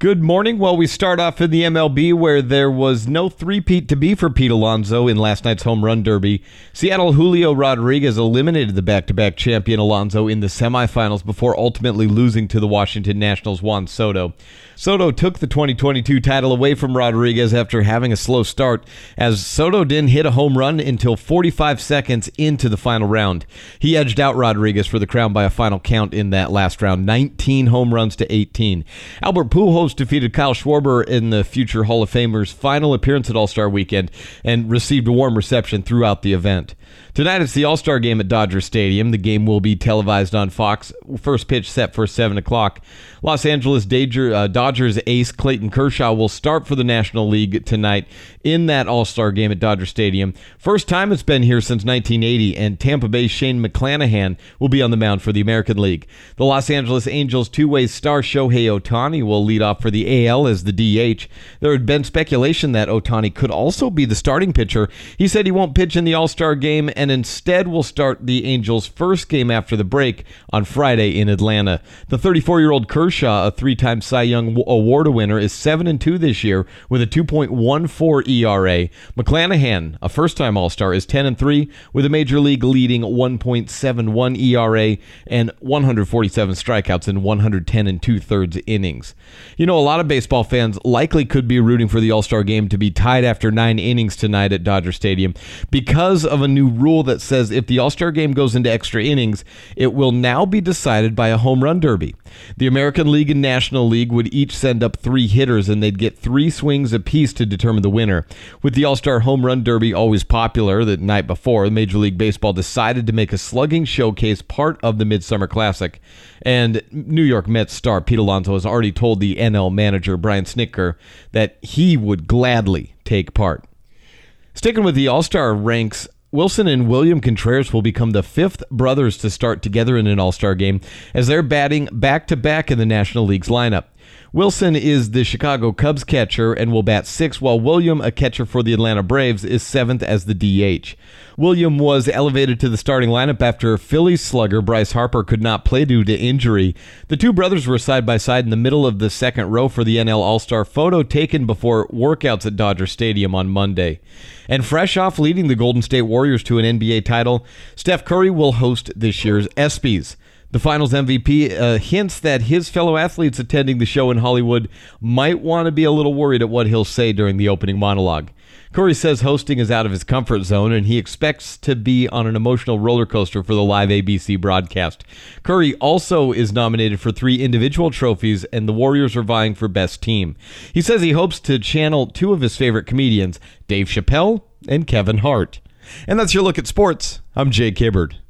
Good morning. Well, we start off in the MLB where there was no three-peat to be for Pete Alonso in last night's home run derby. Seattle Julio Rodriguez eliminated the back-to-back champion Alonso in the semifinals before ultimately losing to the Washington Nationals' Juan Soto. Soto took the 2022 title away from Rodriguez after having a slow start, as Soto didn't hit a home run until 45 seconds into the final round. He edged out Rodriguez for the crown by a final count in that last round, 19 home runs to 18. Albert Pujols defeated Kyle Schwarber in the future Hall of Famer's final appearance at All-Star Weekend and received a warm reception throughout the event. Tonight it's the All-Star Game at Dodger Stadium. The game will be televised on Fox. First pitch set for 7 o'clock. Los Angeles Dodgers ace Clayton Kershaw will start for the National League tonight in that All-Star Game at Dodger Stadium. First time it's been here since 1980, and Tampa Bay's Shane McClanahan will be on the mound for the American League. The Los Angeles Angels two-way star Shohei Ohtani will lead off for the AL as the DH. There had been speculation that Ohtani could also be the starting pitcher. He said he won't pitch in the All-Star Game and instead will start the Angels' first game after the break on Friday in Atlanta. The 34-year-old Kershaw, a three-time Cy Young Award winner, is 7-2 this year with a 2.14 ERA. McClanahan, a first-time All-Star, is 10-3 with a Major League leading 1.71 ERA and 147 strikeouts in 110 2/3 innings. You know, a lot of baseball fans likely could be rooting for the All-Star Game to be tied after 9 innings tonight at Dodger Stadium because of a new rule that says if the All-Star Game goes into extra innings, it will now be decided by a home run derby. The American League and National League would each send up 3 hitters, and they'd get 3 swings apiece to determine the winner. With the All-Star Home Run Derby always popular the night before, Major League Baseball decided to make a slugging showcase part of the Midsummer Classic. And New York Mets star Pete Alonso has already told the NL manager Brian Snitker that he would gladly take part. Sticking with the All-Star ranks, Wilson and William Contreras will become the 5th brothers to start together in an All-Star game as they're batting back-to-back in the National League's lineup. Wilson is the Chicago Cubs catcher and will bat 6th, while William, a catcher for the Atlanta Braves, is 7th as the DH. William was elevated to the starting lineup after Phillies slugger Bryce Harper could not play due to injury. The two brothers were side by side in the middle of the second row for the NL All-Star photo taken before workouts at Dodger Stadium on Monday. And fresh off leading the Golden State Warriors to an NBA title, Steph Curry will host this year's ESPYs. The Finals MVP hints that his fellow athletes attending the show in Hollywood might want to be a little worried at what he'll say during the opening monologue. Curry says hosting is out of his comfort zone, and he expects to be on an emotional roller coaster for the live ABC broadcast. Curry also is nominated for 3 individual trophies, and the Warriors are vying for Best Team. He says he hopes to channel 2 of his favorite comedians, Dave Chappelle and Kevin Hart. And that's your look at sports. I'm Jake Hibbard.